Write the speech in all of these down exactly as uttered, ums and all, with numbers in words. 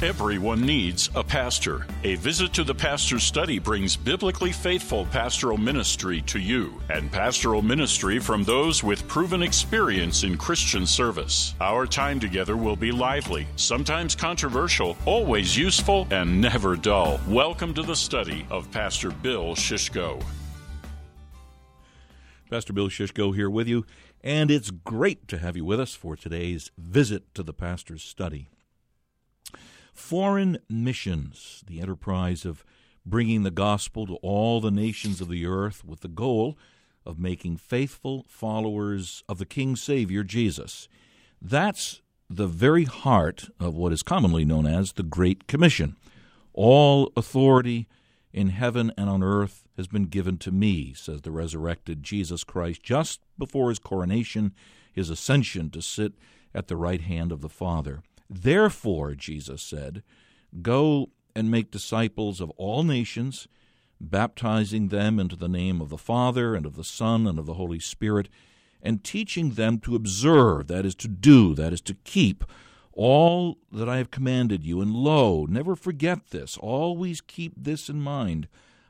Everyone needs a pastor. A visit to the pastor's study brings biblically faithful pastoral ministry to you, and pastoral ministry from those with proven experience in Christian service. Our time together will be lively, sometimes controversial, always useful, and never dull. Welcome to the study of Pastor Bill Shishko. Pastor Bill Shishko here with you, and it's great to have you with us for today's visit to the pastor's study. Foreign missions, the enterprise of bringing the gospel to all the nations of the earth with the goal of making faithful followers of the King Savior Jesus. That's the very heart of what is commonly known as the Great Commission. All authority in heaven and on earth has been given to me, says the resurrected Jesus Christ, just before his coronation, his ascension to sit at the right hand of the Father. Therefore, Jesus said, go and make disciples of all nations, baptizing them into the name of the Father and of the Son and of the Holy Spirit, and teaching them to observe, that is to do, that is to keep, all that I have commanded you. And lo, never forget this, always keep this in mind,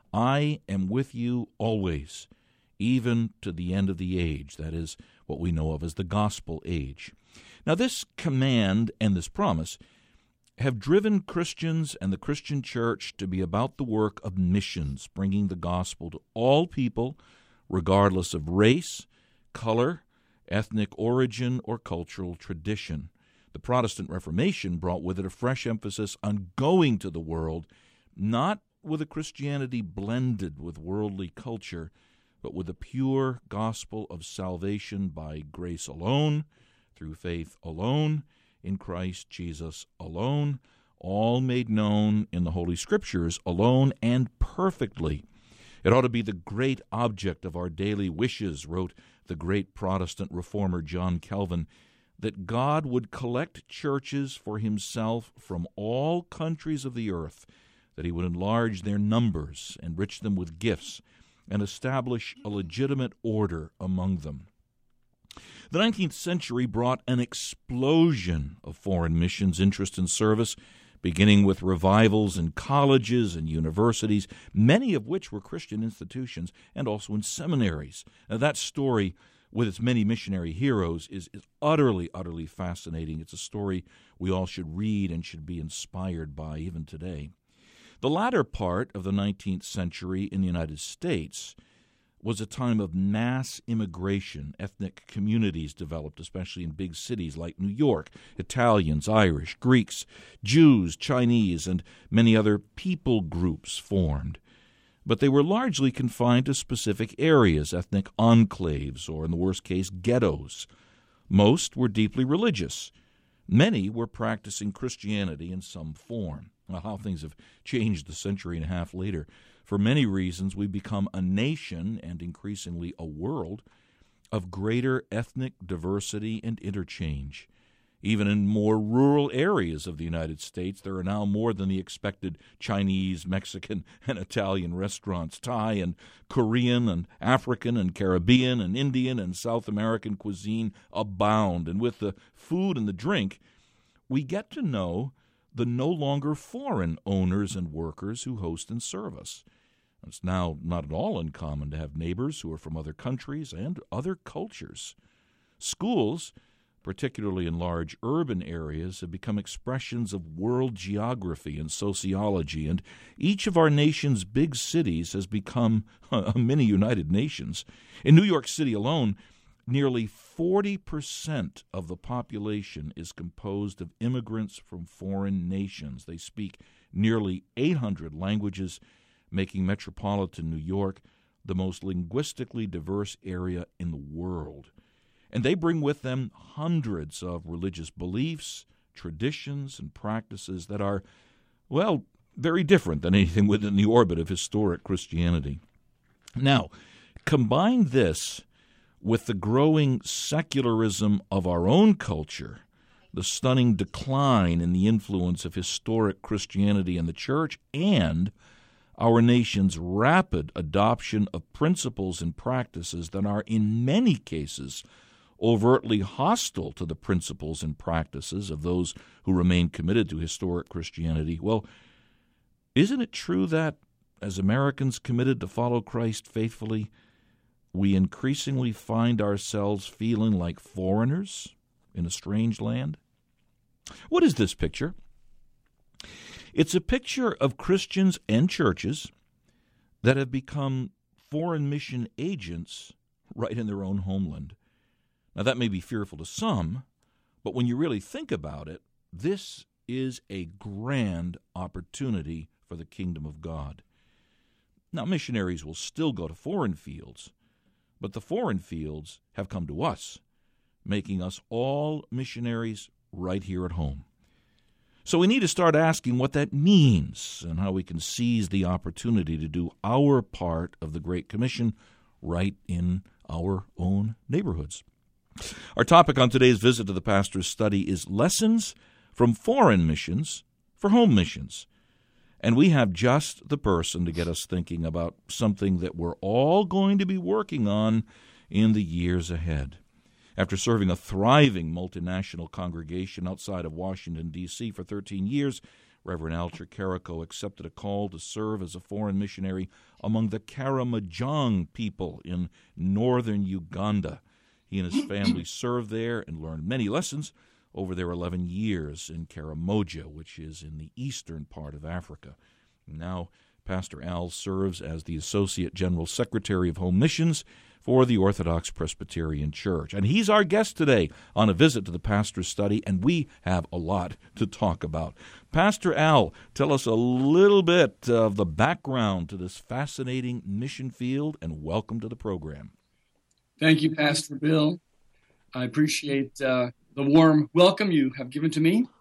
I am with you always, even to the end of the age. That is what we know of as the gospel age. Now, this command and this promise have driven Christians and the Christian church to be about the work of missions, bringing the gospel to all people, regardless of race, color, ethnic origin, or cultural tradition. The Protestant Reformation brought with it a fresh emphasis on going to the world, not with a Christianity blended with worldly culture, but with the pure gospel of salvation by grace alone, through faith alone, in Christ Jesus alone, all made known in the Holy Scriptures alone and perfectly. It ought to be the great object of our daily wishes, wrote the great Protestant reformer John Calvin, that God would collect churches for himself from all countries of the earth, that he would enlarge their numbers, enrich them with gifts, and establish a legitimate order among them. The nineteenth century brought an explosion of foreign missions interest and service, beginning with revivals in colleges and universities, many of which were Christian institutions, and also in seminaries. Now, that story, with its many missionary heroes, is, is utterly, utterly fascinating. It's a story we all should read and should be inspired by even today. The latter part of the nineteenth century in the United States was a time of mass immigration. Ethnic communities developed, especially in big cities like New York. Italians, Irish, Greeks, Jews, Chinese, and many other people groups formed. But they were largely confined to specific areas, ethnic enclaves, or in the worst case, ghettos. Most were deeply religious. Many were practicing Christianity in some form. Well, how things have changed a century and a half later. For many reasons, we become a nation, and increasingly a world, of greater ethnic diversity and interchange. Even in more rural areas of the United States, there are now more than the expected Chinese, Mexican, and Italian restaurants. Thai and Korean and African and Caribbean and Indian and South American cuisine abound. And with the food and the drink, we get to know the no longer foreign owners and workers who host and serve us. It's now not at all uncommon to have neighbors who are from other countries and other cultures. Schools, particularly in large urban areas, have become expressions of world geography and sociology, and each of our nation's big cities has become a mini United Nations. In New York City alone, nearly forty percent of the population is composed of immigrants from foreign nations. They speak nearly eight hundred languages, making metropolitan New York the most linguistically diverse area in the world. And they bring with them hundreds of religious beliefs, traditions, and practices that are, well, very different than anything within the orbit of historic Christianity. Now, combine this with the growing secularism of our own culture, the stunning decline in the influence of historic Christianity in the church, and our nation's rapid adoption of principles and practices that are in many cases overtly hostile to the principles and practices of those who remain committed to historic Christianity. Well, isn't it true that, as Americans committed to follow Christ faithfully, we increasingly find ourselves feeling like foreigners in a strange land? What is this picture? It's a picture of Christians and churches that have become foreign mission agents right in their own homeland. Now, that may be fearful to some, but when you really think about it, this is a grand opportunity for the kingdom of God. Now, missionaries will still go to foreign fields, but the foreign fields have come to us, making us all missionaries right here at home. So we need to start asking what that means and how we can seize the opportunity to do our part of the Great Commission right in our own neighborhoods. Our topic on today's visit to the pastor's study is lessons from foreign missions for home missions. And we have just the person to get us thinking about something that we're all going to be working on in the years ahead. After serving a thriving multinational congregation outside of Washington, D C for thirteen years, Reverend Alter Carrico accepted a call to serve as a foreign missionary among the Karamojong people in northern Uganda. He and his family served there and learned many lessons over their eleven years in Karamoja, which is in the eastern part of Africa. Now, Pastor Al serves as the Associate General Secretary of Home Missions for the Orthodox Presbyterian Church. And he's our guest today on a visit to the pastor's study, and we have a lot to talk about. Pastor Al, tell us a little bit of the background to this fascinating mission field, and welcome to the program. Thank you, Pastor Bill. I appreciate uh, the warm welcome you have given to me.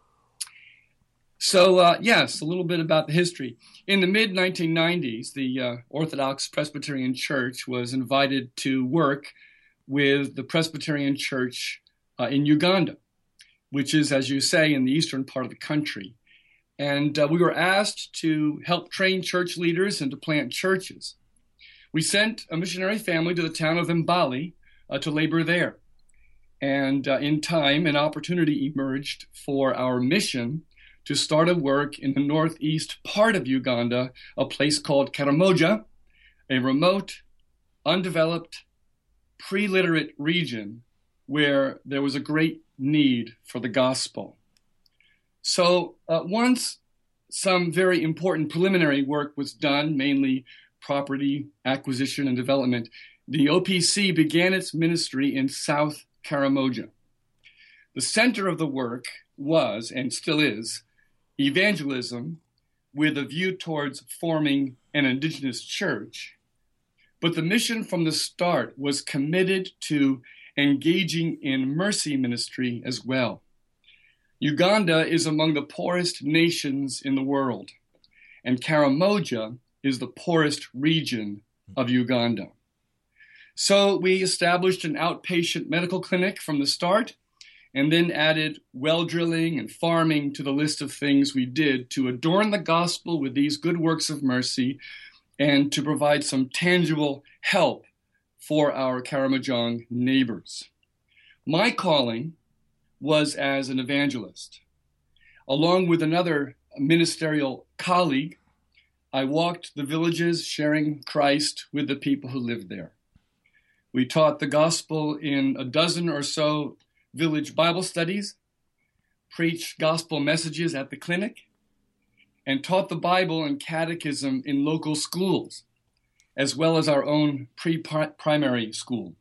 So, uh, yes, a little bit about the history. In the mid nineteen nineties, the uh, Orthodox Presbyterian Church was invited to work with the Presbyterian Church uh, in Uganda, which is, as you say, in the eastern part of the country. And uh, we were asked to help train church leaders and to plant churches. We sent a missionary family to the town of Mbali uh, to labor there. And uh, in time, an opportunity emerged for our mission to start a work in the northeast part of Uganda, a place called Karamoja, a remote, undeveloped, pre-literate region where there was a great need for the gospel. So uh, once some very important preliminary work was done, mainly property acquisition and development, the O P C began its ministry in South Karamoja. The center of the work was, and still is, evangelism with a view towards forming an indigenous church. But the mission from the start was committed to engaging in mercy ministry as well. Uganda is among the poorest nations in the world, and Karamoja is the poorest region of Uganda. So we established an outpatient medical clinic from the start, and then added well drilling and farming to the list of things we did to adorn the gospel with these good works of mercy and to provide some tangible help for our Karamojong neighbors. My calling was as an evangelist. Along with another ministerial colleague, I walked the villages sharing Christ with the people who lived there. We taught the gospel in a dozen or so village Bible studies, preached gospel messages at the clinic, and taught the Bible and catechism in local schools, as well as our own pre-primary school.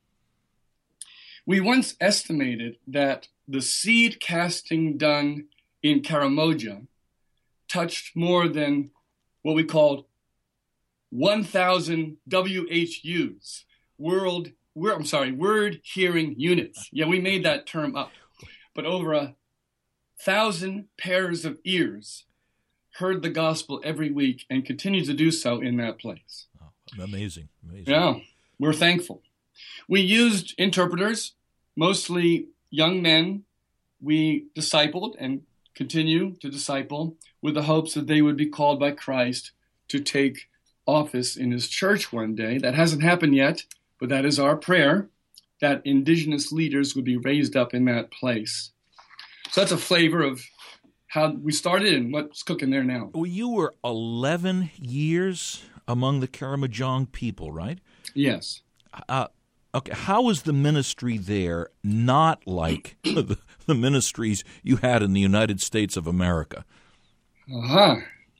We once estimated that the seed casting done in Karamoja touched more than what we called one thousand W H Us, World We're, I'm sorry, word hearing units. Yeah, we made that term up. But over a thousand pairs of ears heard the gospel every week and continue to do so in that place. Oh, amazing. Amazing. Yeah, we're thankful. We used interpreters, mostly young men. We discipled and continue to disciple with the hopes that they would be called by Christ to take office in his church one day. That hasn't happened yet, but that is our prayer. that indigenous leaders would be raised up in that place. So that's a flavor of how we started and what's cooking there now. Well, you were eleven years among the Karamojong people, right? Yes. Uh, okay, how was the ministry there not like the, the ministries you had in the United States of America? Uh-huh.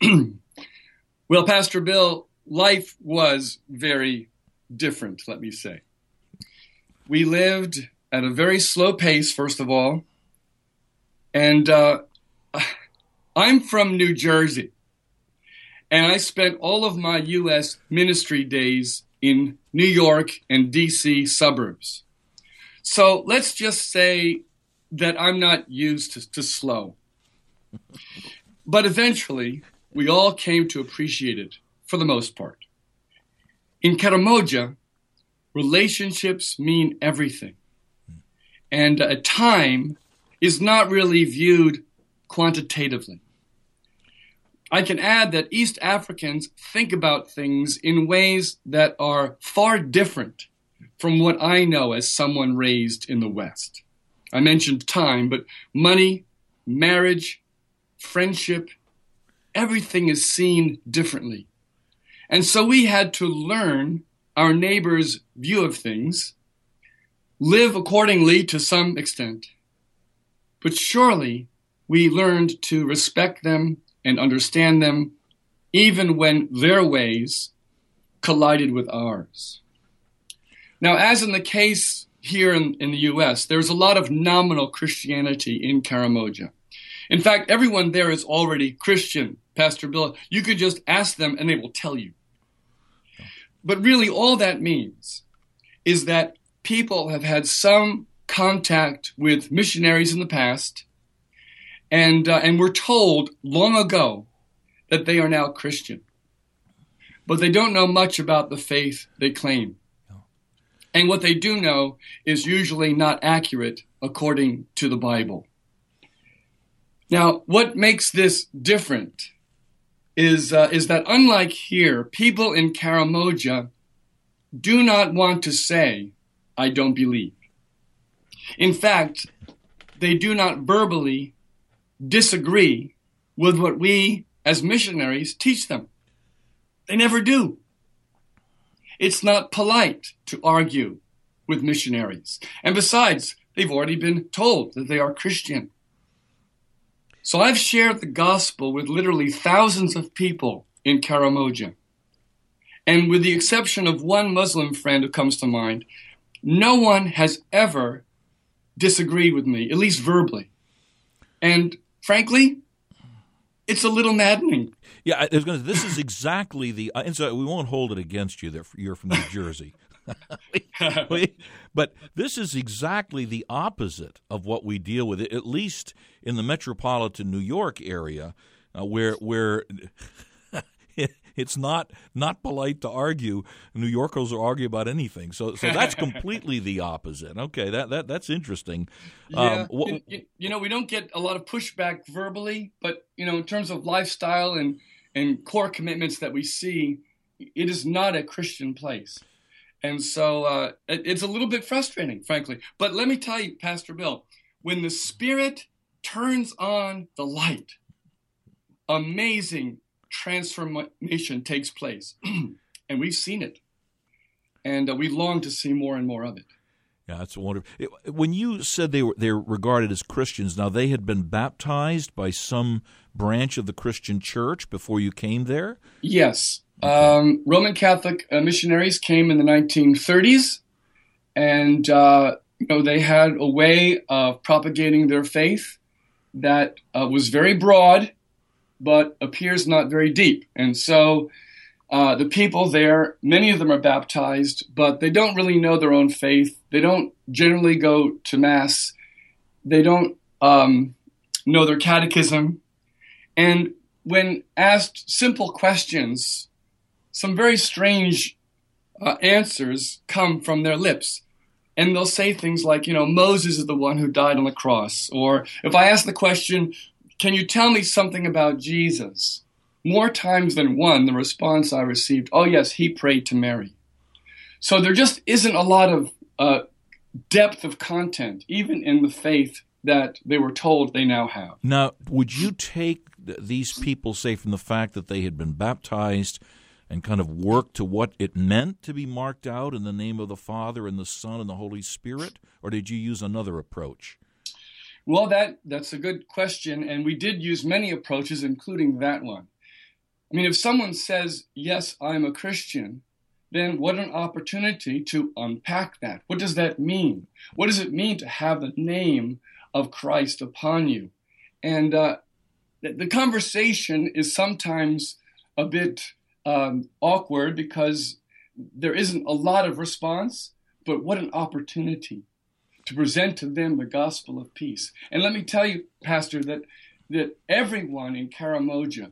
Well, Pastor Bill, life was very different, let me say. We lived at a very slow pace, first of all, and uh, I'm from New Jersey, and I spent all of my U S ministry days in New York and D C suburbs. So let's just say that I'm not used to, to slow. But eventually, we all came to appreciate it, for the most part. In Karamoja, relationships mean everything. And uh, time is not really viewed quantitatively. I can add that East Africans think about things in ways that are far different from what I know as someone raised in the West. I mentioned time, but money, marriage, friendship, everything is seen differently. And so we had to learn our neighbor's view of things, live accordingly to some extent. But surely we learned to respect them and understand them, even when their ways collided with ours. Now, as in the case here in, in the U S, there's a lot of nominal Christianity in Karamoja. In fact, everyone there is already Christian, Pastor Bill. You could just ask them and they will tell you. But really all that means is that people have had some contact with missionaries in the past, and uh, and were told long ago that they are now Christian. But they don't know much about the faith they claim. And what they do know is usually not accurate according to the Bible. Now, what makes this different is uh, is that unlike here, people in Karamoja do not want to say, "I don't believe." In fact, they do not verbally disagree with what we as missionaries teach them. They never do. It's not polite to argue with missionaries. And besides, they've already been told that they are Christian. So I've shared the gospel with literally thousands of people in Karamoja. And with the exception of one Muslim friend who comes to mind, no one has ever disagreed with me, at least verbally. And frankly, it's a little maddening. Yeah, I was going to, this is exactly the, uh, and so we won't hold it against you that you're from New Jersey. But this is exactly the opposite of what we deal with, at least in the metropolitan New York area, uh, where where it's not not polite to argue. New Yorkers will argue about anything. So so that's completely the opposite. Okay, that, that that's interesting. Yeah, um, wh- you, you know, we don't get a lot of pushback verbally, but you know, in terms of lifestyle and and core commitments that we see, it is not a Christian place. And so uh, it, it's a little bit frustrating, frankly. But let me tell you, Pastor Bill, when the Spirit turns on the light, amazing transformation takes place. And we've seen it. And uh, we long to see more and more of it. Yeah, that's wonderful. It, when you said they were they're regarded as Christians, now they had been baptized by some branch of the Christian church before you came there? Yes. Um, Roman Catholic uh, missionaries came in the nineteen thirties, and uh, you know they had a way of propagating their faith that uh, was very broad, but appears not very deep. And so uh, the people there, many of them are baptized, but they don't really know their own faith. They don't generally go to Mass. They don't um, know their catechism. And when asked simple questions, some very strange uh, answers come from their lips. And they'll say things like, you know, Moses is the one who died on the cross. Or if I ask the question, can you tell me something about Jesus? More times than one, the response I received, oh, yes, he prayed to Mary. So there just isn't a lot of uh, depth of content, even in the faith that they were told they now have. Now, would you take th- these people, say, from the fact that they had been baptized and kind of work to what it meant to be marked out in the name of the Father and the Son and the Holy Spirit, or did you use another approach? Well, that that's a good question, and we did use many approaches, including that one. I mean, if someone says, yes, I'm a Christian, then what an opportunity to unpack that. What does that mean? What does it mean to have the name of Christ upon you? And uh, the conversation is sometimes a bit um, awkward because there isn't a lot of response, but what an opportunity to present to them the gospel of peace. And let me tell you, Pastor, that that everyone in Karamoja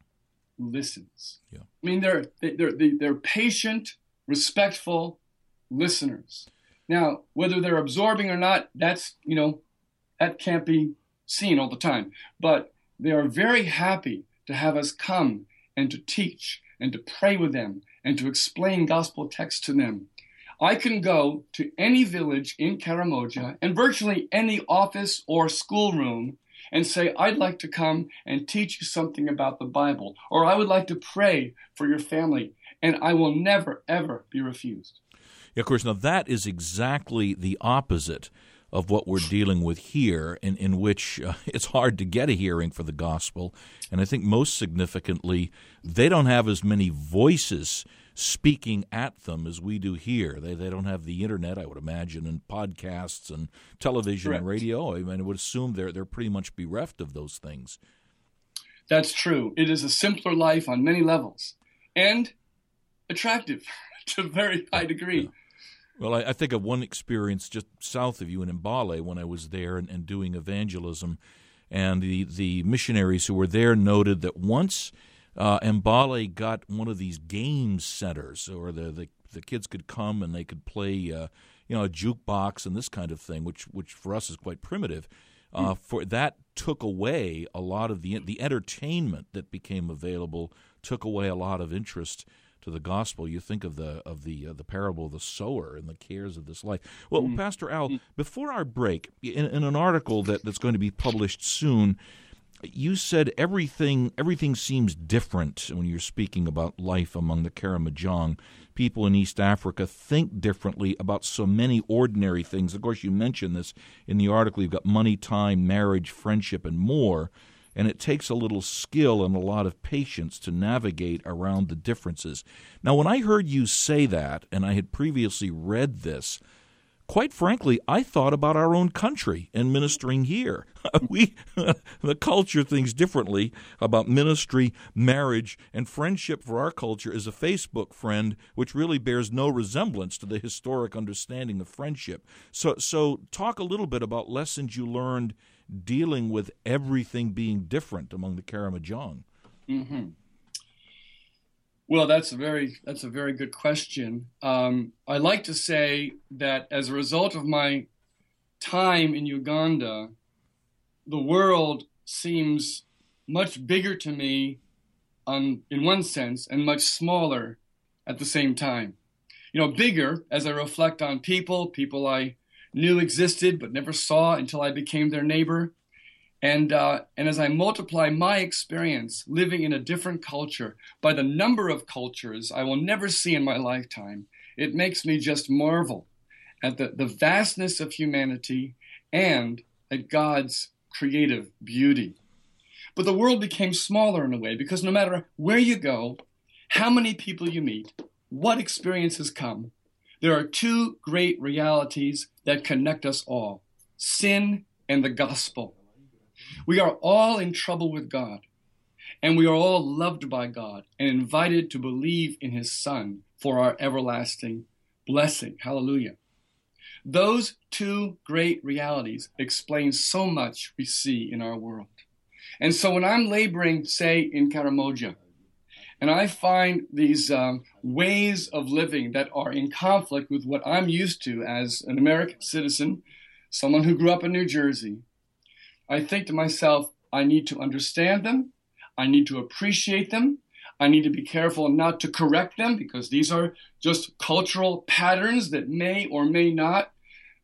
listens. Yeah. I mean, they're they're they're patient, respectful listeners. Now, whether they're absorbing or not, that's, you know, that can't be seen all the time. But they are very happy to have us come and to teach and to pray with them and to explain gospel texts to them. I can go to any village in Karamoja and virtually any office or schoolroom and say, I'd like to come and teach you something about the Bible, or I would like to pray for your family, and I will never, ever be refused. Yeah, of course, now that is exactly the opposite of what we're dealing with here, in, in which uh, it's hard to get a hearing for the gospel, and I think most significantly, they don't have as many voices speaking at them as we do here. They they don't have the internet, I would imagine, and podcasts and television Correct. And radio. I mean, I would assume they're they're pretty much bereft of those things. That's true. It is a simpler life on many levels and attractive to a very high degree. Yeah. Well, I, I think of one experience just south of you in Mbale when I was there and, and doing evangelism, and the, the missionaries who were there noted that once Uh, Mbale got one of these game centers, or the, the the kids could come and they could play, uh, you know, a jukebox and this kind of thing, which which for us is quite primitive. Uh, mm. For that took away a lot of the the entertainment that became available. Took away a lot of interest to the gospel. You think of the of the uh, the parable of the sower and the cares of this life. Well, mm. Pastor Al, mm. before our break, in, in an article that, that's going to be published soon, you said everything everything seems different when you're speaking about life among the Karamojong. People in East Africa think differently about so many ordinary things. Of course, you mentioned this in the article. You've got money, time, marriage, friendship, and more. And it takes a little skill and a lot of patience to navigate around the differences. Now, when I heard you say that, and I had previously read this, quite frankly, I thought about our own country and ministering here. We, the culture thinks differently about ministry, marriage, and friendship for our culture is a Facebook friend, which really bears no resemblance to the historic understanding of friendship. So, so talk a little bit about lessons you learned dealing with everything being different among the Karamojong. Mm-hmm. Well, that's a very that's a very good question. Um, I like to say that as a result of my time in Uganda, the world seems much bigger to me on, in one sense, and much smaller at the same time. You know, bigger as I reflect on people, people I knew existed but never saw until I became their neighbor. And uh, and as I multiply my experience living in a different culture by the number of cultures I will never see in my lifetime, it makes me just marvel at the, the vastness of humanity and at God's creative beauty. But the world became smaller in a way because no matter where you go, how many people you meet, what experiences come, there are two great realities that connect us all: sin and the gospel. We are all in trouble with God, and we are all loved by God and invited to believe in his Son for our everlasting blessing. Hallelujah. Those two great realities explain so much we see in our world. And so when I'm laboring, say, in Karamoja, and I find these um, ways of living that are in conflict with what I'm used to as an American citizen, someone who grew up in New Jersey, I think to myself, I need to understand them. I need to appreciate them. I need to be careful not to correct them because these are just cultural patterns that may or may not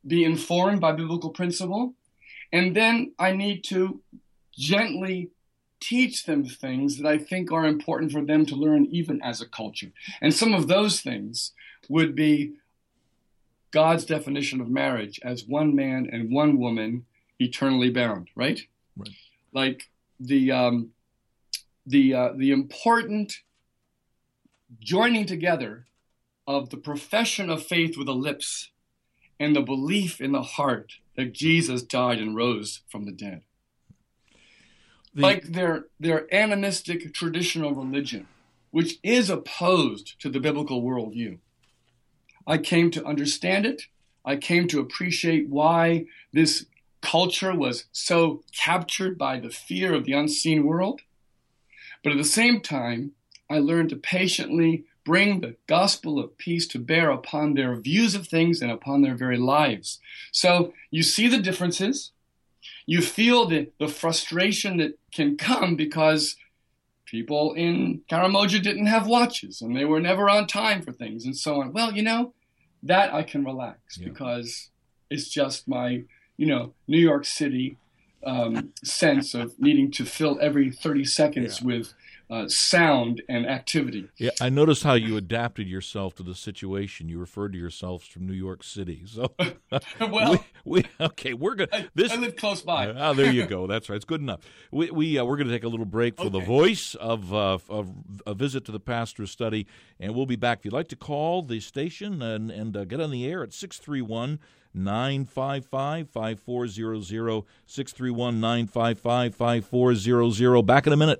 be informed by biblical principle, and then I need to gently teach them things that I think are important for them to learn even as a culture. And some of those things would be God's definition of marriage as one man and one woman eternally bound, right? Right. Like the um, the uh, the important joining together of the profession of faith with the lips and the belief in the heart that Jesus died and rose from the dead. The, like their their animistic traditional religion, which is opposed to the biblical worldview. I came to understand it. I came to appreciate why this culture was so captured by the fear of the unseen world. But at the same time, I learned to patiently bring the gospel of peace to bear upon their views of things and upon their very lives. So you see the differences. You feel the, the frustration that can come because people in Karamoja didn't have watches and they were never on time for things and so on. Well, you know, that I can relax yeah. because it's just my, you know, New York City um, sense of needing to fill every thirty seconds yeah. with uh, sound and activity. Yeah, I noticed how you adapted yourself to the situation. You referred to yourselves from New York City. So, well, we, we okay, we're good. I, this I live close by. Oh, there you go. That's right. It's good enough. We we uh, we're going to take a little break for okay. the voice of uh, of a visit to the pastor's study, and we'll be back. If you'd like to call the station and and uh, get on the air at six three one. nine five five, five four zero zero, six three one, nine five five, five four zero zero. Back in a minute.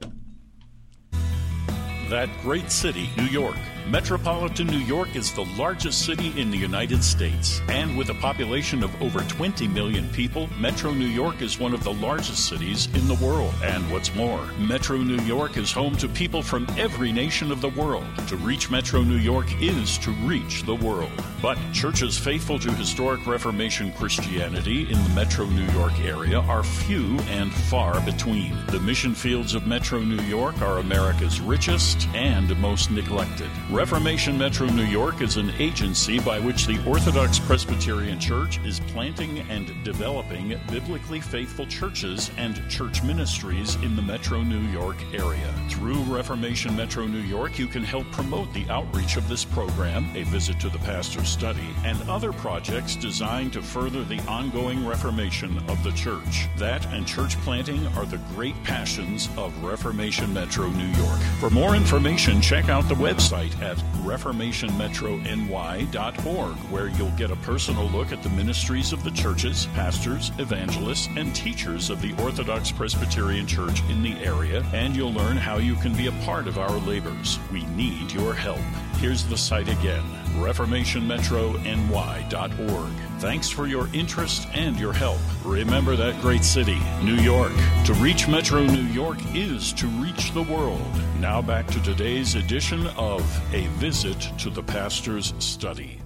That great city, New York. Metropolitan New York is the largest city in the United States. And with a population of over twenty million people, Metro New York is one of the largest cities in the world. And what's more, Metro New York is home to people from every nation of the world. To reach Metro New York is to reach the world. But churches faithful to historic Reformation Christianity in the Metro New York area are few and far between. The mission fields of Metro New York are America's richest and most neglected. Reformation Metro New York is an agency by which the Orthodox Presbyterian Church is planting and developing biblically faithful churches and church ministries in the Metro New York area. Through Reformation Metro New York, you can help promote the outreach of this program, a visit to the pastor's study, and other projects designed to further the ongoing reformation of the church. That and church planting are the great passions of Reformation Metro New York. For more information, check out the website at reformation metro n y dot org, where you'll get a personal look at the ministries of the churches, pastors, evangelists, and teachers of the Orthodox Presbyterian Church in the area, and you'll learn how you can be a part of our labors. We need your help. Here's the site again, reformation metro n y dot org. Thanks for your interest and your help. Remember that great city, New York. To reach Metro New York is to reach the world. Now back to today's edition of A Visit to the Pastor's Study.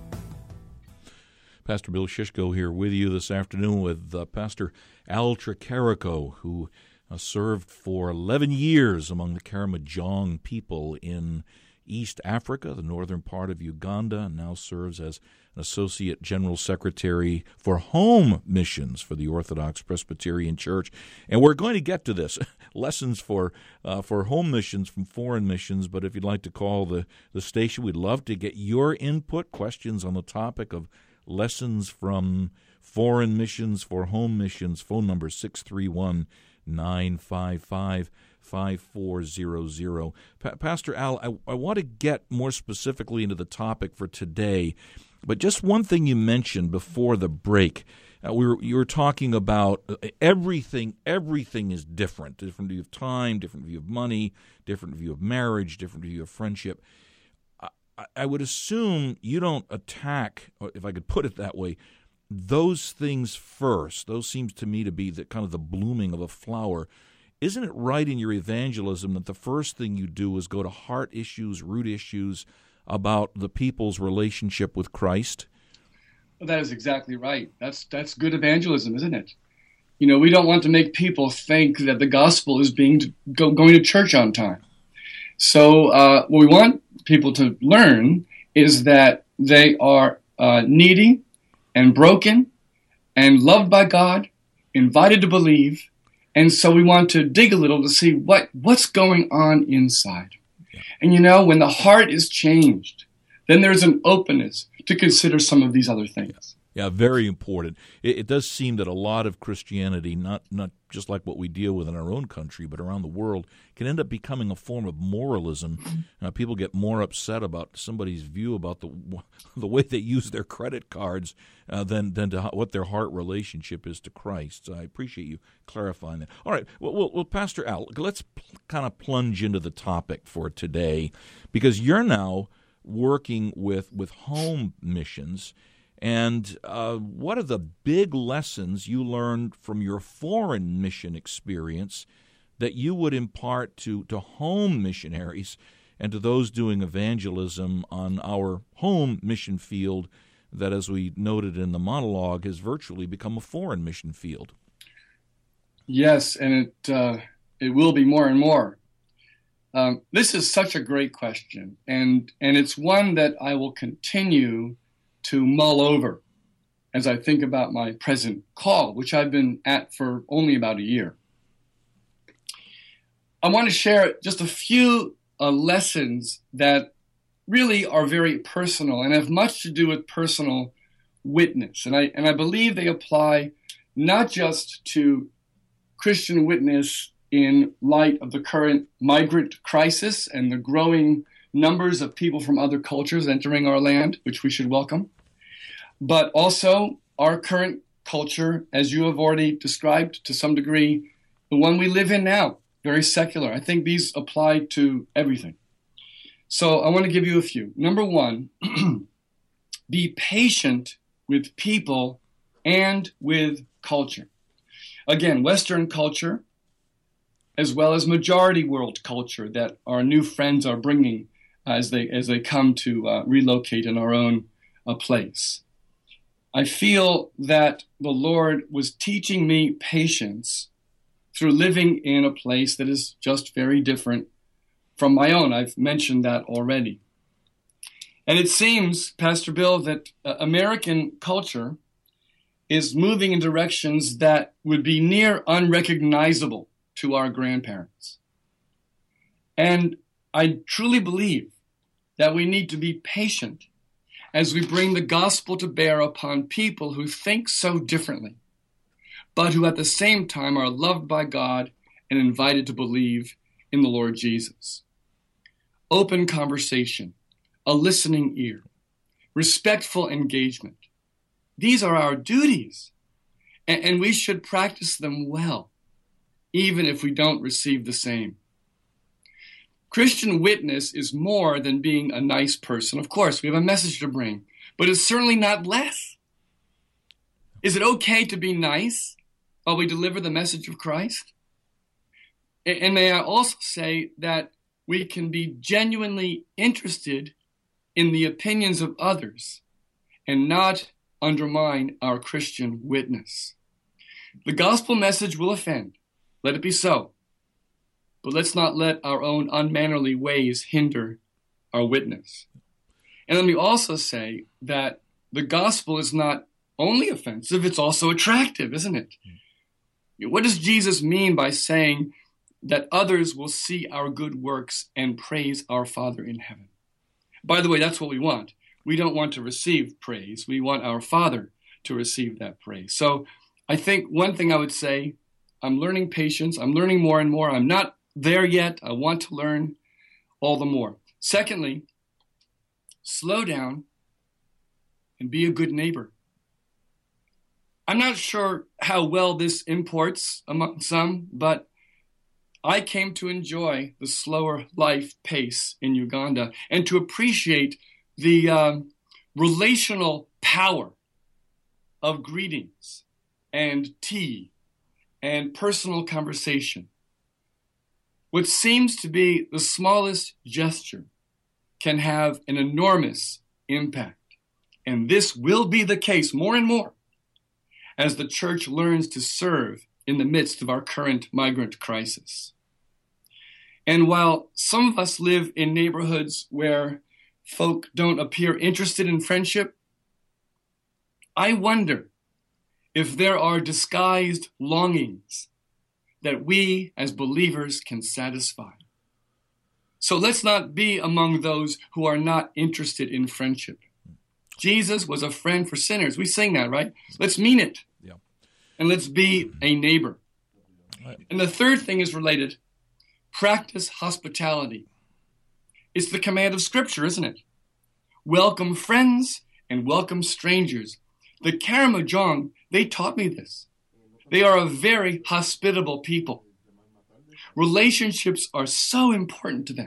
Pastor Bill Shishko here with you this afternoon with uh, Pastor Al Tricarico, who uh, served for eleven years among the Karamojong people in East Africa, the northern part of Uganda, and now serves as an Associate General Secretary for Home Missions for the Orthodox Presbyterian Church. And we're going to get to this, lessons for uh, for home missions from foreign missions, but if you'd like to call the, the station, we'd love to get your input, questions on the topic of lessons from foreign missions for home missions. Phone number six three one, nine five five, five four zero zero. Pa- Pastor Al, I, I want to get more specifically into the topic for today, but just one thing you mentioned before the break. Uh, we were, you were talking about everything, everything is different. Different view of time, different view of money, different view of marriage, different view of friendship. I, I would assume you don't attack, if I could put it that way, those things first. Those seems to me to be the kind of the blooming of a flower. Isn't it right in your evangelism that the first thing you do is go to heart issues, root issues about the people's relationship with Christ? Well, that is exactly right. That's that's good evangelism, isn't it? You know, we don't want to make people think that the gospel is being to go, going to church on time. So uh, what we want people to learn is that they are uh, needy and broken and loved by God, invited to believe. And so we want to dig a little to see what, what's going on inside. And you know, when the heart is changed, then there's an openness to consider some of these other things. Yeah, very important. It, it does seem that a lot of Christianity, not not just like what we deal with in our own country, but around the world, can end up becoming a form of moralism. Uh, people get more upset about somebody's view about the the way they use their credit cards uh, than than to how, what their heart relationship is to Christ. So I appreciate you clarifying that. All right, well, well, well Pastor Al, let's pl- kind of plunge into the topic for today, because you're now working with with home missions. And uh, what are the big lessons you learned from your foreign mission experience that you would impart to, to home missionaries and to those doing evangelism on our home mission field that, as we noted in the monologue, has virtually become a foreign mission field? Yes, and it uh, it will be more and more. Um, this is such a great question, and and it's one that I will continue to mull over as I think about my present call, which I've been at for only about a year. I want to share just a few uh, lessons that really are very personal and have much to do with personal witness. And I, and I believe they apply not just to Christian witness in light of the current migrant crisis and the growing numbers of people from other cultures entering our land, which we should welcome, but also our current culture, as you have already described to some degree, the one we live in now, very secular. I think these apply to everything. So I want to give you a few. Number one, be patient with people and with culture. Again, Western culture, as well as majority world culture that our new friends are bringing as they as they come to uh, relocate in our own uh, place. I feel that the Lord was teaching me patience through living in a place that is just very different from my own. I've mentioned that already. And it seems, Pastor Bill, that uh, American culture is moving in directions that would be near unrecognizable to our grandparents. And I truly believe that we need to be patient as we bring the gospel to bear upon people who think so differently, but who at the same time are loved by God and invited to believe in the Lord Jesus. Open conversation, a listening ear, respectful engagement. These are our duties, and, and we should practice them well, even if we don't receive the same. Christian witness is more than being a nice person. Of course, we have a message to bring, but it's certainly not less. Is it okay to be nice while we deliver the message of Christ? And may I also say that we can be genuinely interested in the opinions of others and not undermine our Christian witness. The gospel message will offend. Let it be so. But let's not let our own unmannerly ways hinder our witness. And let me also say that the gospel is not only offensive, it's also attractive, isn't it? What does Jesus mean by saying that others will see our good works and praise our Father in heaven? By the way, that's what we want. We don't want to receive praise. We want our Father to receive that praise. So I think one thing I would say, I'm learning patience. I'm learning more and more. I'm not there yet. I want to learn all the more. Secondly, slow down and be a good neighbor. I'm not sure how well this imports among some, but I came to enjoy the slower life pace in Uganda and to appreciate the uh, relational power of greetings and tea and personal conversation. What seems to be the smallest gesture can have an enormous impact. And this will be the case more and more as the church learns to serve in the midst of our current migrant crisis. And while some of us live in neighborhoods where folk don't appear interested in friendship, I wonder if there are disguised longings that we as believers can satisfy. So let's not be among those who are not interested in friendship. Jesus was a friend for sinners. We sing that, right? Let's mean it. Yeah. And let's be a neighbor. And the third thing is related. Practice hospitality. It's the command of Scripture, isn't it? Welcome friends and welcome strangers. The Karamojong, they taught me this. They are a very hospitable people. Relationships are so important to them.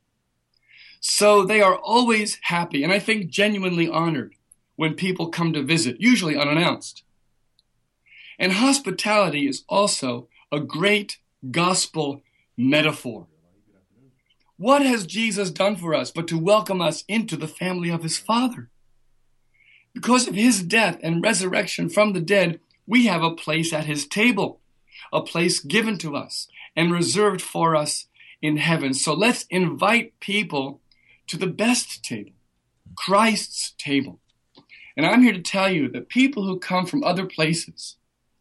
So they are always happy, and I think genuinely honored, when people come to visit, usually unannounced. And hospitality is also a great gospel metaphor. What has Jesus done for us but to welcome us into the family of his Father? Because of his death and resurrection from the dead, we have a place at his table, a place given to us and reserved for us in heaven. So let's invite people to the best table, Christ's table. And I'm here to tell you that people who come from other places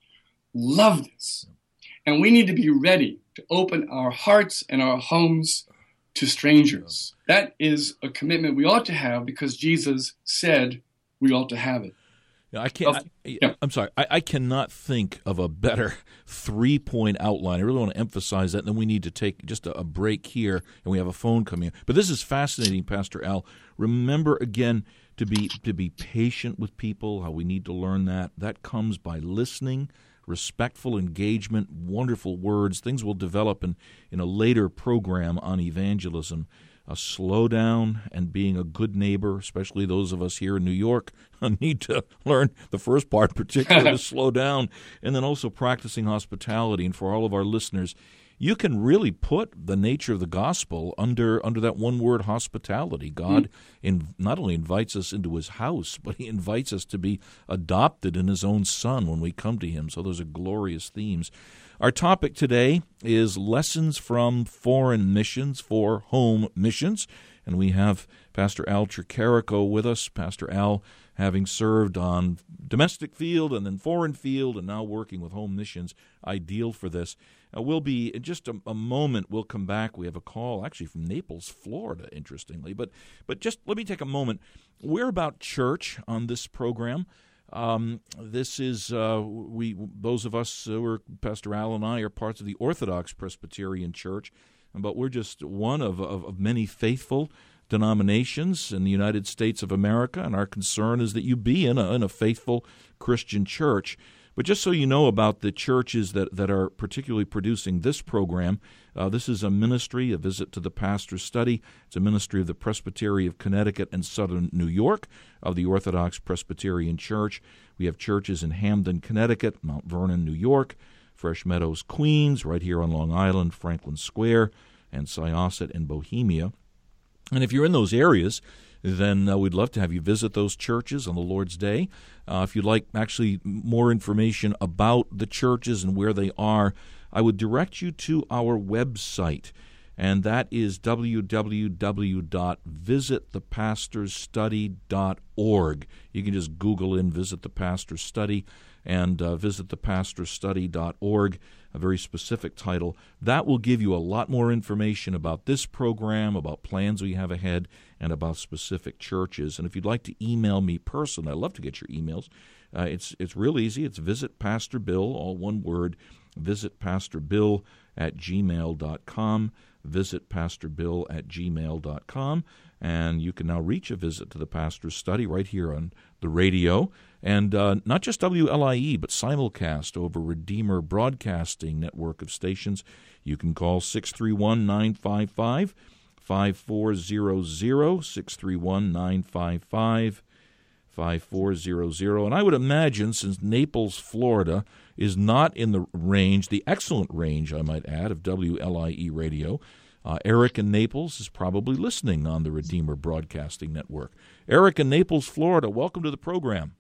love this. And we need to be ready to open our hearts and our homes to strangers. That is a commitment we ought to have because Jesus said we ought to have it. Yeah, I can't. Oh, I, yeah. I'm sorry. I, I cannot think of a better three-point outline. I really want to emphasize that. And then we need to take just a, a break here, and we have a phone coming in. But this is fascinating, Pastor Al. Remember again to be to be patient with people. How we need to learn that. That comes by listening, respectful engagement, wonderful words. Things will develop in in a later program on evangelism. A slow down and being a good neighbor, especially those of us here in New York, need to learn the first part, particularly to slow down, and then also practicing hospitality. And for all of our listeners, you can really put the nature of the gospel under under that one word, hospitality. God mm-hmm. in, not only invites us into his house, but he invites us to be adopted in his own son when we come to him. So those are glorious themes. Our topic today is lessons from foreign missions for home missions, and we have Pastor Al Tricarico with us. Pastor Al, having served on domestic field and then foreign field and now working with home missions, ideal for this. Uh, we'll be, in just a, a moment, we'll come back. We have a call actually from Naples, Florida, interestingly. But, but just let me take a moment. We're about church on this program. Um, this is, uh, we those of us who are, Pastor Al and I, are parts of the Orthodox Presbyterian Church, but we're just one of, of, of many faithful denominations in the United States of America, and our concern is that you be in a, in a faithful Christian church. But just so you know about the churches that, that are particularly producing this program, uh, this is a ministry, a visit to the pastor's study. It's a ministry of the Presbytery of Connecticut and Southern New York of the Orthodox Presbyterian Church. We have churches in Hamden, Connecticut, Mount Vernon, New York, Fresh Meadows, Queens, right here on Long Island, Franklin Square, and Syosset in Bohemia. And if you're in those areas, then uh, we'd love to have you visit those churches on the Lord's Day. Uh, if you'd like actually more information about the churches and where they are, I would direct you to our website, and that is w w w dot visit the pastors study dot org. You can just Google in Visit the Pastor's Study and uh, visit the pastors study dot org, a very specific title. That will give you a lot more information about this program, about plans we have ahead, and about specific churches. And if you'd like to email me personally, I'd love to get your emails. Uh, it's it's real easy. It's Visit Pastor Bill, all one word, Visit Pastor Bill at gmail dot com, Visit Pastor Bill at gmail dot com. And you can now reach a Visit to the Pastor's Study right here on the radio. And uh, not just W L I E, but simulcast over Redeemer Broadcasting network of stations. You can call six three one, nine five five, five four zero zero, six three one, nine five five, five four zero zero. And I would imagine, since Naples, Florida, is not in the range, the excellent range, I might add, of W L I E radio, Uh, Eric in Naples is probably listening on the Redeemer Broadcasting Network. Eric in Naples, Florida, welcome to the program.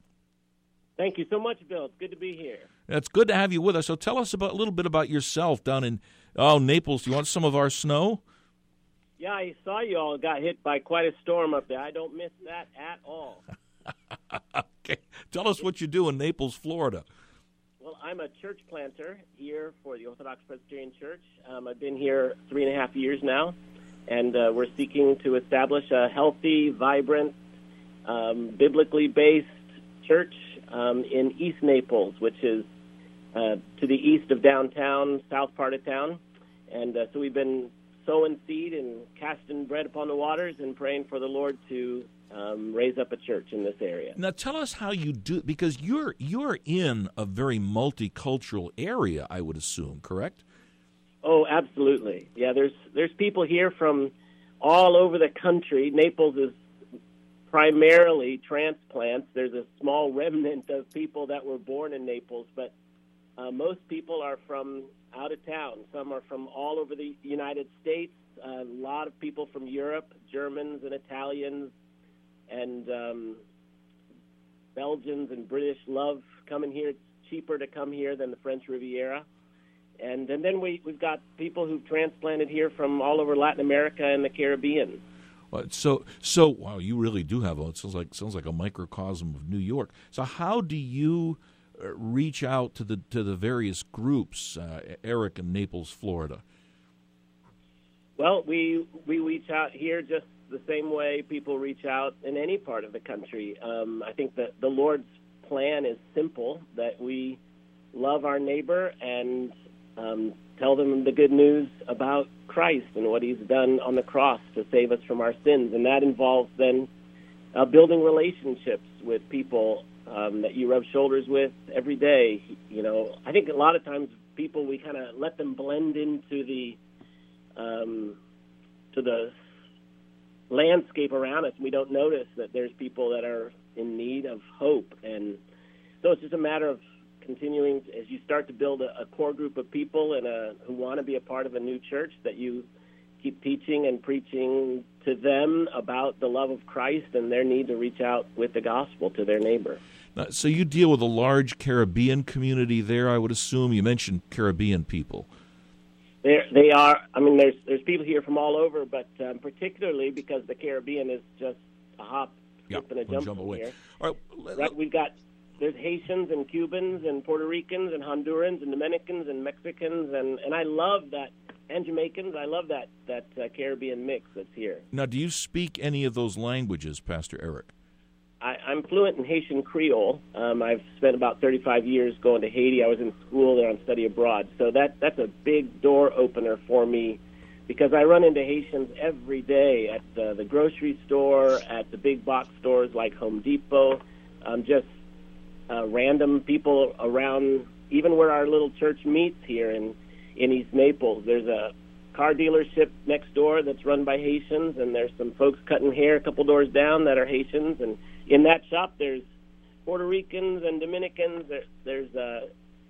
Thank you so much, Bill. It's good to be here. It's good to have you with us. So tell us about, a little bit about yourself down in, oh, Naples. Do you want some of our snow? Yeah, I saw you all got hit by quite a storm up there. I don't miss that at all. Okay. Tell us what you do in Naples, Florida. I'm a church planter here for the Orthodox Presbyterian Church. Um, I've been here three and a half years now, and uh, we're seeking to establish a healthy, vibrant, um, biblically based church um, in East Naples, which is uh, to the east of downtown, south part of town. And uh, so we've been sowing seed and casting bread upon the waters and praying for the Lord to um, raise up a church in this area. Now, tell us how you do, because you're you're in a very multicultural area, I would assume, correct? Oh, absolutely. Yeah, there's there's people here from all over the country. Naples is primarily transplants. There's a small remnant of people that were born in Naples, but uh, most people are from out of town. Some are from all over the United States. Uh, a lot of people from Europe, Germans and Italians, and um, Belgians and British love coming here. It's cheaper to come here than the French Riviera. And, and then we, we've got people who've transplanted here from all over Latin America and the Caribbean. Well, so, so wow, you really do have a, it sounds like, sounds like a microcosm of New York. So how do you uh, reach out to the to the various groups, uh, Eric, in Naples, Florida? Well, we we reach out here just the same way people reach out in any part of the country. Um, I think that the Lord's plan is simple, that we love our neighbor and um, tell them the good news about Christ and what he's done on the cross to save us from our sins. And that involves then uh, building relationships with people um, that you rub shoulders with every day. You know, I think a lot of times people, we kind of let them blend into the um, to the landscape around us. We don't notice that there's people that are in need of hope. And so it's just a matter of continuing, to, as you start to build a, a core group of people and a, who want to be a part of a new church, that you keep teaching and preaching to them about the love of Christ and their need to reach out with the gospel to their neighbor. Now, so you deal with a large Caribbean community there, I would assume. You mentioned Caribbean people. There, they are. I mean, there's there's people here from all over, but um, particularly because the Caribbean is just a hop, skip, Yep, and a jump jump from away. here. All right, Right, we've got there's Haitians and Cubans and Puerto Ricans and Hondurans and Dominicans and Mexicans and, and I love that, and Jamaicans. I love that that uh, Caribbean mix that's here. Now, do you speak any of those languages, Pastor Eric? I, I'm fluent in Haitian Creole. Um, I've spent about thirty-five years going to Haiti. I was in school there on study abroad. So that that's a big door opener for me because I run into Haitians every day at the, the grocery store, at the big box stores like Home Depot, um, just uh, random people around, even where our little church meets here in, in East Naples. There's a car dealership next door that's run by Haitians, and there's some folks cutting hair a couple doors down that are Haitians, and in that shop, there's Puerto Ricans and Dominicans. There, there's uh,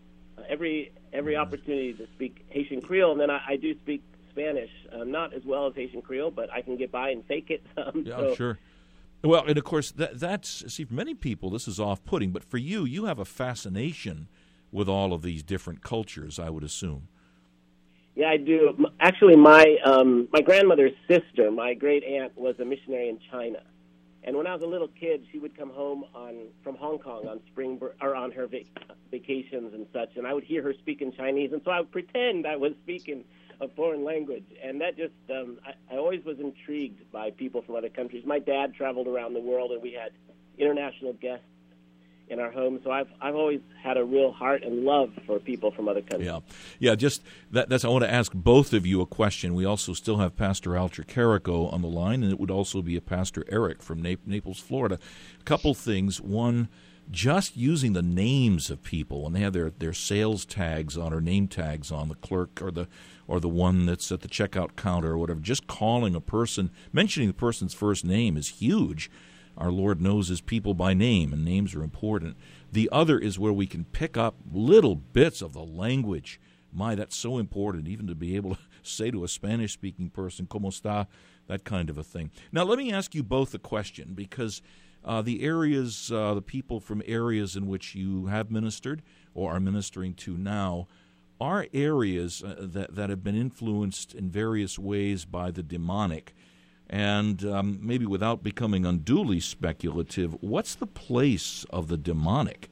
every every opportunity to speak Haitian Creole, and then I, I do speak Spanish, uh, not as well as Haitian Creole, but I can get by and fake it. Um, Yeah, so. sure. Well, and of course, that, that's, see, for many people, this is off-putting, but for you, you have a fascination with all of these different cultures, I would assume. Yeah, I do. Actually, my um, my grandmother's sister, my great aunt, was a missionary in China. And when I was a little kid, she would come home on from Hong Kong on spring br- or on her vac- vacations and such, and I would hear her speak in Chinese, and so I would pretend I was speaking a foreign language, and that just um, I, I always was intrigued by people from other countries. My dad traveled around the world, and we had international guests in our home, so I've I've always had a real heart and love for people from other countries. Yeah, yeah. Just that, that's. I want to ask both of you a question. We also still have Pastor Alter Carrico on the line, and it would also be a Pastor Eric from Nap- Naples, Florida. A couple things. One, just using the names of people when they have their, their sales tags on or name tags on, the clerk or the or the one that's at the checkout counter or whatever. Just calling a person, mentioning the person's first name is huge. Our Lord knows his people by name, and names are important. The other is where we can pick up little bits of the language. My, that's so important, even to be able to say to a Spanish-speaking person, ¿Cómo está?, that kind of a thing. Now, let me ask you both a question, because uh, the areas, uh, the people from areas in which you have ministered or are ministering to now are areas uh, that, that have been influenced in various ways by the demonic. And um, maybe without becoming unduly speculative, what's the place of the demonic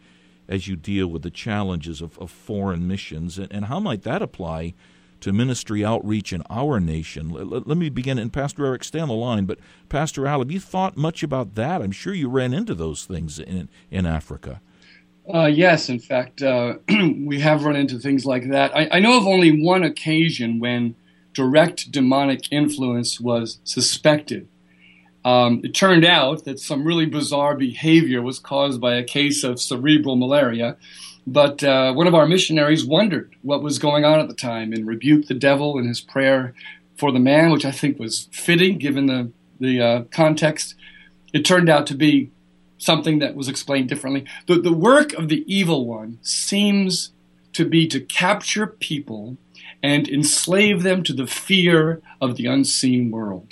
as you deal with the challenges of, of foreign missions, and, and how might that apply to ministry outreach in our nation? Let, let me begin, and Pastor Eric, stay on the line, but Pastor Al, have you thought much about that? I'm sure you ran into those things in, in Africa. Uh, yes, in fact, uh, we have run into things like that. I, I know of only one occasion when direct demonic influence was suspected. Um, it turned out that some really bizarre behavior was caused by a case of cerebral malaria, but uh, one of our missionaries wondered what was going on at the time and rebuked the devil in his prayer for the man, which I think was fitting given the, the uh, context. It turned out to be something that was explained differently. The, the work of the evil one seems to be to capture people and enslave them to the fear of the unseen world.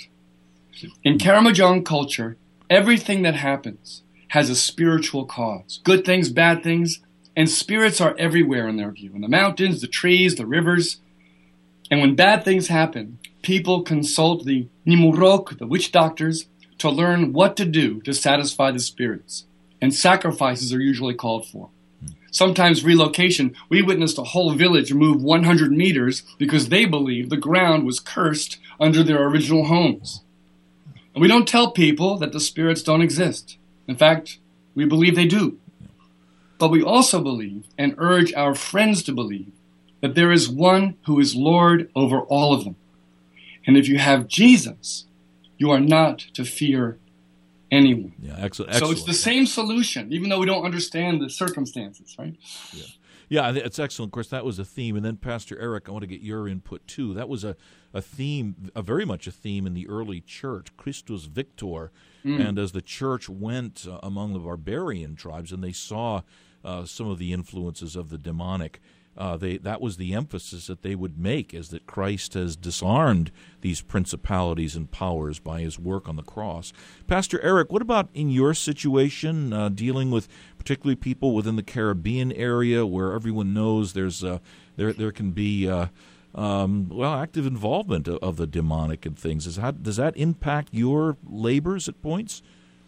In Karamojong culture, everything that happens has a spiritual cause. Good things, bad things, and spirits are everywhere in their view. In the mountains, the trees, the rivers. And when bad things happen, people consult the Nimurok, the witch doctors, to learn what to do to satisfy the spirits. And sacrifices are usually called for. Sometimes relocation. We witnessed a whole village move one hundred meters because they believed the ground was cursed under their original homes. And we don't tell people that the spirits don't exist. In fact, we believe they do. But we also believe and urge our friends to believe that there is one who is Lord over all of them. And if you have Jesus, you are not to fear anyone. Yeah, excellent. So it's the same solution, even though we don't understand the circumstances, right? Yeah. Yeah, it's excellent. Of course, that was a theme. And then, Pastor Eric, I want to get your input, too. That was a, a theme, a very much a theme in the early church, Christus Victor. Mm. And as the church went uh, among the barbarian tribes and they saw uh, some of the influences of the demonic, uh, they that was the emphasis that they would make, is that Christ has disarmed these principalities and powers by his work on the cross. Pastor Eric, what about in your situation, uh, dealing with particularly people within the Caribbean area where everyone knows there's uh, there there can be uh, um, well active involvement of, of the demonic and things? Is that, does that impact your labors at points?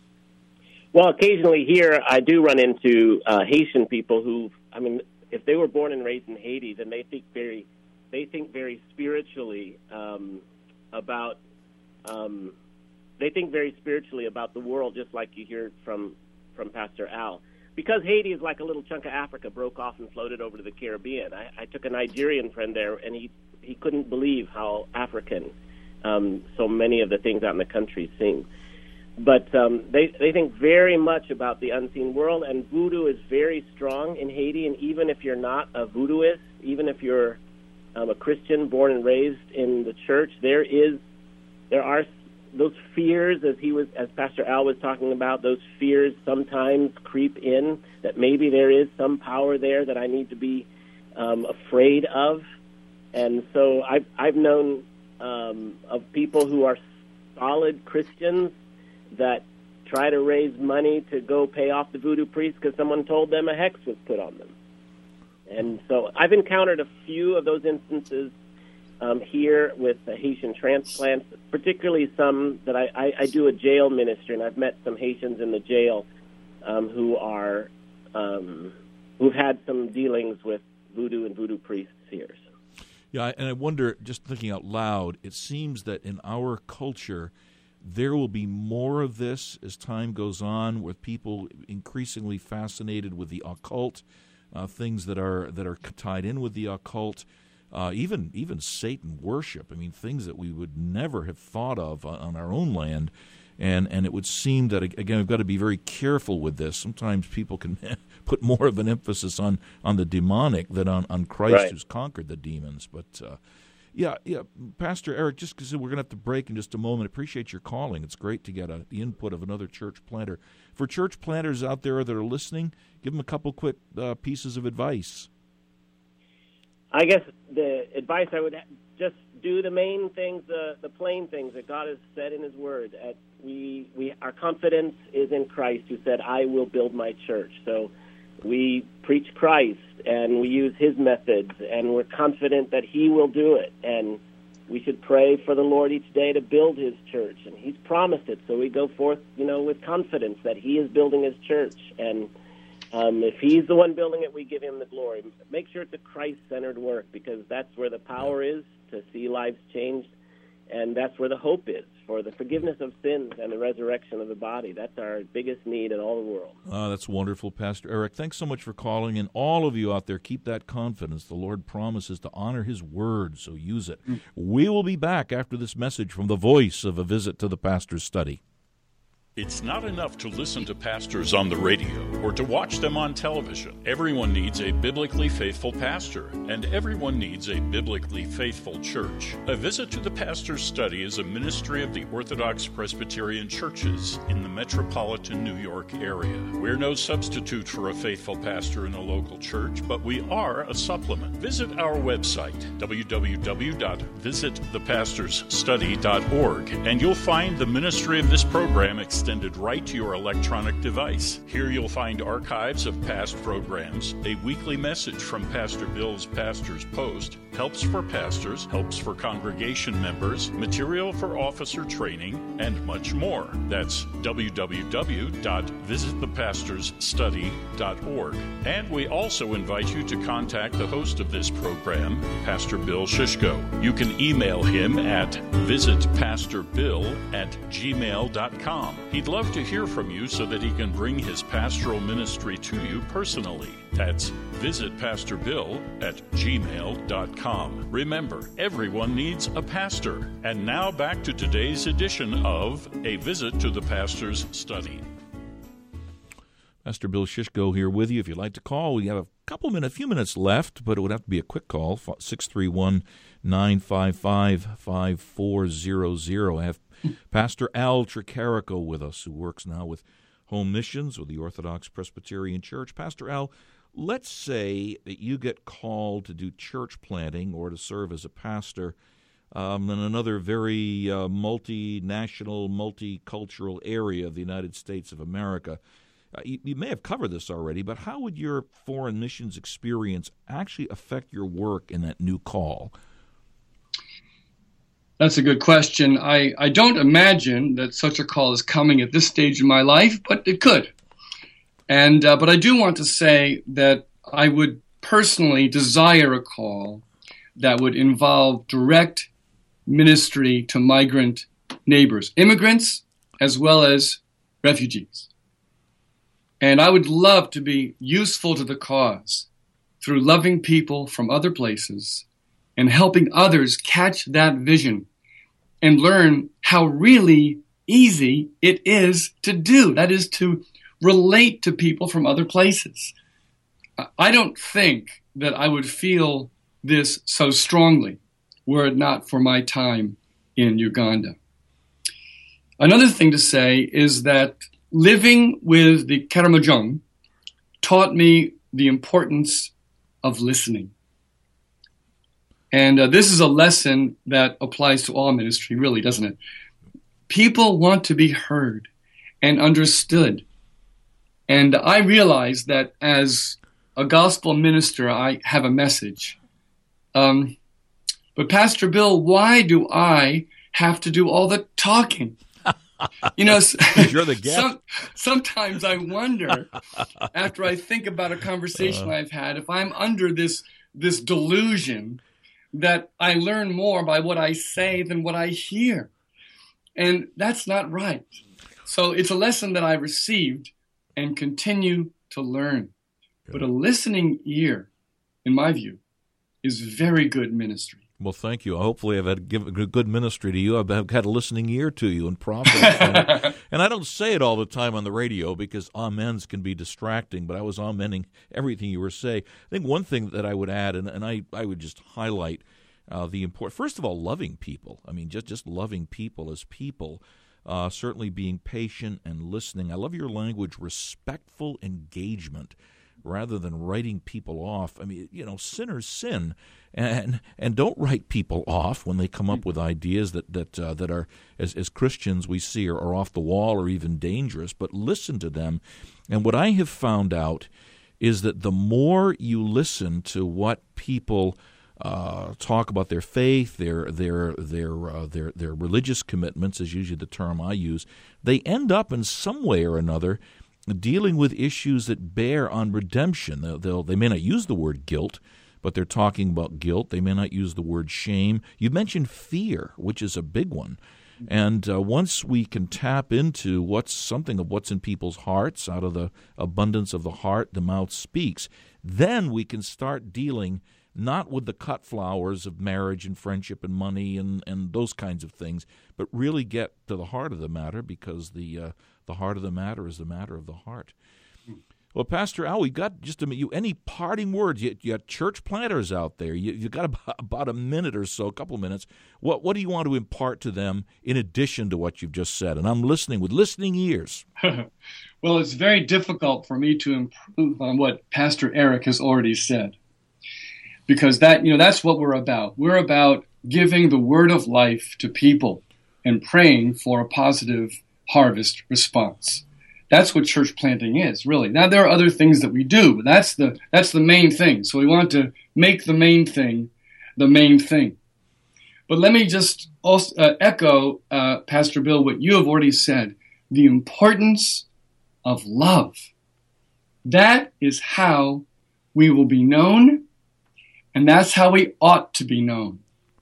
Well, occasionally here I do run into uh, Haitian people who, I mean, if they were born and raised in Haiti, then they think very they think very spiritually um, about um, they think very spiritually about the world, just like you hear from from Pastor Al. Because Haiti is like a little chunk of Africa, broke off and floated over to the Caribbean. I, I took a Nigerian friend there, and he, he couldn't believe how African um, so many of the things out in the country seem. But um, they, they think very much about the unseen world, and voodoo is very strong in Haiti. And even if you're not a voodooist, even if you're um, a Christian born and raised in the church, there is there are those fears, as he was, as Pastor Al was talking about, those fears sometimes creep in that maybe there is some power there that I need to be um, afraid of. And so I've I've known um, of people who are solid Christians that try to raise money to go pay off the voodoo priest because someone told them a hex was put on them. And so I've encountered a few of those instances um, here with the Haitian transplants, particularly some that I, I, I do a jail ministry, and I've met some Haitians in the jail um, who are um, who've had some dealings with voodoo and voodoo priests here. So. Yeah, and I wonder, just thinking out loud, it seems that in our culture there will be more of this as time goes on, with people increasingly fascinated with the occult, uh, things that are that are tied in with the occult, uh, even even Satan worship. I mean, things that we would never have thought of on, on our own land. And and it would seem that, again, we've got to be very careful with this. Sometimes people can put more of an emphasis on, on the demonic than on, on Christ, right, who's conquered the demons. But uh, Yeah, yeah, Pastor Eric, just because we're going to have to break in just a moment, appreciate your calling. It's great to get a, the input of another church planter. For church planters out there that are listening, give them a couple quick uh, pieces of advice. I guess the advice I would ha- just do the main things, uh, the plain things that God has said in his word. At we, we, our confidence is in Christ, who said, I will build my church. So we preach Christ, and we use his methods, and we're confident that he will do it. And we should pray for the Lord each day to build his church, and he's promised it. So we go forth, you know, with confidence that he is building his church. And Um, if he's the one building it, we give him the glory. Make sure it's a Christ-centered work, because that's where the power is to see lives changed, and that's where the hope is for the forgiveness of sins and the resurrection of the body. That's our biggest need in all the world. Oh, that's wonderful, Pastor Eric. Thanks so much for calling, and all of you out there, keep that confidence. The Lord promises to honor his word, so use it. Mm. We will be back after this message from the voice of A Visit to the Pastor's Study. It's not enough to listen to pastors on the radio or to watch them on television. Everyone needs a biblically faithful pastor, and everyone needs a biblically faithful church. A Visit to the Pastor's Study is a ministry of the Orthodox Presbyterian churches in the metropolitan New York area. We're no substitute for a faithful pastor in a local church, but we are a supplement. Visit our website, w w w dot visit the pastors study dot org, and you'll find the ministry of this program extended right to your electronic device. Here you'll find archives of past programs, a weekly message from Pastor Bill's Pastor's Post, helps for pastors, helps for congregation members, material for officer training, and much more. That's w w w dot visit the pastors study dot org. And we also invite you to contact the host of this program, Pastor Bill Shishko. You can email him at visit pastor bill at gmail dot com. He'd love to hear from you so that he can bring his pastoral ministry to you personally. That's visit pastor bill at gmail dot com. Remember, everyone needs a pastor. And now back to today's edition of A Visit to the Pastor's Study. Pastor Bill Shishko here with you. If you'd like to call, we have a couple minutes, a few minutes left, but it would have to be a quick call, six three one, nine five five, five four zero zero. I have Pastor Al Tricarico with us, who works now with Home Missions with the Orthodox Presbyterian Church. Pastor Al, let's say that you get called to do church planting or to serve as a pastor um, in another very uh, multinational, multicultural area of the United States of America. Uh, you, you may have covered this already, but how would your foreign missions experience actually affect your work in that new call? That's a good question. I, I don't imagine that such a call is coming at this stage in my life, but it could. And uh, but I do want to say that I would personally desire a call that would involve direct ministry to migrant neighbors, immigrants as well as refugees. And I would love to be useful to the cause through loving people from other places and helping others catch that vision and learn how really easy it is to do. That is, to relate to people from other places. I don't think that I would feel this so strongly were it not for my time in Uganda. Another thing to say is that living with the Karamojong taught me the importance of listening. And uh, this is a lesson that applies to all ministry, really, doesn't it? People want to be heard and understood. And I realize that as a gospel minister, I have a message. Um, but Pastor Bill, why do I have to do all the talking? You know, you're the guest. Some, sometimes I wonder, after I think about a conversation uh, I've had, if I'm under this this delusion that I learn more by what I say than what I hear. And that's not right. So it's a lesson that I received and continue to learn. Good. But a listening ear, in my view, is very good ministry. Well, thank you. Hopefully I've had given a good ministry to you. I've had a listening ear to you and prophets. and, and I don't say it all the time on the radio because amens can be distracting, but I was amening everything you were saying. I think one thing that I would add, and, and I, I would just highlight uh, the important, first of all, loving people. I mean, just, just loving people as people, uh, certainly being patient and listening. I love your language, respectful engagement, rather than writing people off. I mean, you know, sinners sin, and and don't write people off when they come up with ideas that that uh, that are, as as Christians, we see are, are off the wall or even dangerous. But listen to them. And what I have found out is that the more you listen to what people uh, talk about their faith, their their their uh, their their religious commitments, is usually the term I use, they end up in some way or another dealing with issues that bear on redemption. They'll, they'll, they may not use the word guilt, but they're talking about guilt. They may not use the word shame. You mentioned fear, which is a big one. And uh, once we can tap into what's something of what's in people's hearts, out of the abundance of the heart, the mouth speaks, then we can start dealing not with the cut flowers of marriage and friendship and money and, and those kinds of things, but really get to the heart of the matter, because the uh, the heart of the matter is the matter of the heart. Well, Pastor Al, we got just a minute. You any parting words? You, you got church planters out there. You you got about, about a minute or so, a couple of minutes. What what do you want to impart to them in addition to what you've just said? And I'm listening with listening ears. Well, it's very difficult for me to improve on what Pastor Eric has already said, because that you know that's what we're about. We're about giving the word of life to people and praying for a positive harvest response. That's what church planting is, really. Now, there are other things that we do, but that's the that's the main thing. So we want to make the main thing the main thing. But let me just also uh, echo, uh, Pastor Bill, what you have already said, the importance of love. That is how we will be known, and that's how we ought to be known.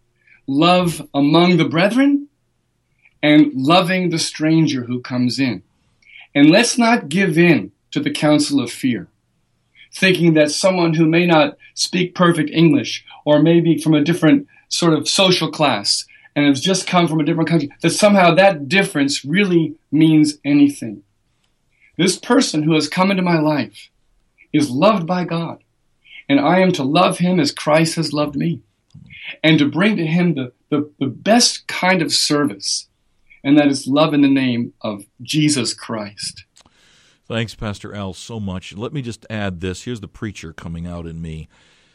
Love among the brethren and loving the stranger who comes in. And let's not give in to the counsel of fear, thinking that someone who may not speak perfect English or maybe from a different sort of social class and has just come from a different country, that somehow that difference really means anything. This person who has come into my life is loved by God, and I am to love him as Christ has loved me, and to bring to him the, the, the best kind of service, and that is love in the name of Jesus Christ. Thanks, Pastor Al, so much. Let me just add this. Here's the preacher coming out in me.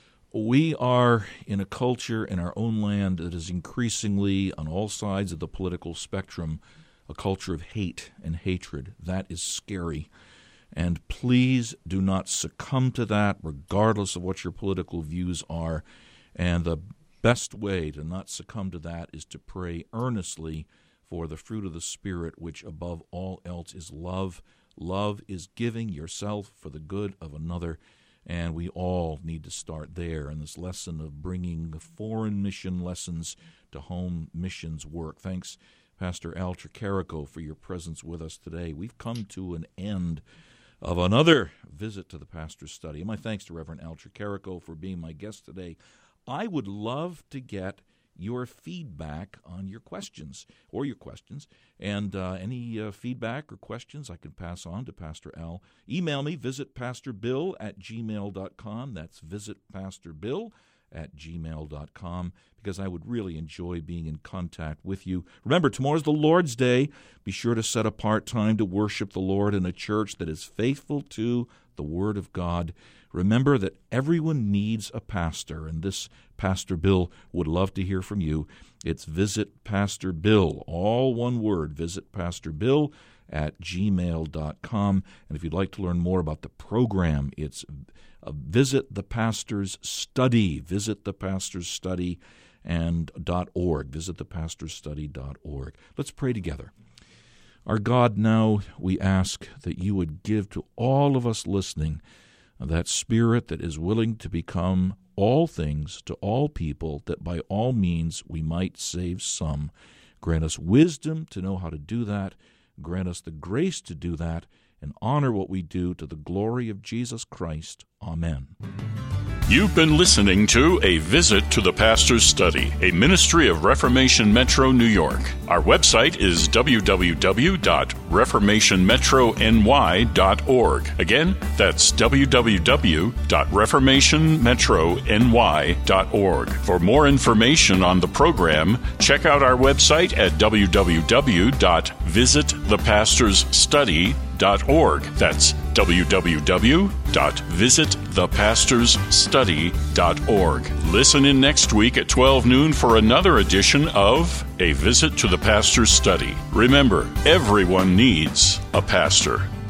We are in a culture in our own land that is increasingly, on all sides of the political spectrum, a culture of hate and hatred. That is scary. And please do not succumb to that, regardless of what your political views are. And the best way to not succumb to that is to pray earnestly for the fruit of the Spirit, which above all else is love. Love is giving yourself for the good of another, and we all need to start there in this lesson of bringing foreign mission lessons to home missions work. Thanks, Pastor Al Tricarico, for your presence with us today. We've come to an end of another visit to the Pastor's Study. And my thanks to Reverend Al Tricarico for being my guest today. I would love to get your feedback on your questions or your questions, and uh, any uh, feedback or questions I can pass on to Pastor Al. Email me, visit pastor bill at gmail dot com. That's visit pastor bill at gmail dot com, because I would really enjoy being in contact with you. Remember, tomorrow's the Lord's Day. Be sure to set apart time to worship the Lord in a church that is faithful to the Word of God. Remember that everyone needs a pastor, and this Pastor Bill would love to hear from you. It's visit Pastor Bill, all one word, visit pastor bill at gmail dot com. And if you'd like to learn more about the program, it's uh, visit the Pastor's Study, visit the Pastor's Study and .org, visit the pastor's study dot org. Let's pray together. Our God, now we ask that you would give to all of us listening that spirit that is willing to become all things to all people, that by all means we might save some. Grant us wisdom to know how to do that. Grant us the grace to do that, and honor what we do to the glory of Jesus Christ. Amen. You've been listening to A Visit to the Pastor's Study, a ministry of Reformation Metro New York. Our website is w w w dot reformation metro n y dot org. Again, that's w w w dot reformation metro n y dot org. For more information on the program, check out our website at w w w dot visit the pastors study dot org. That's w w w dot visit the pastors study dot org. Listen in next week at twelve noon for another edition of A Visit to the Pastor's Study. Remember, everyone needs a pastor.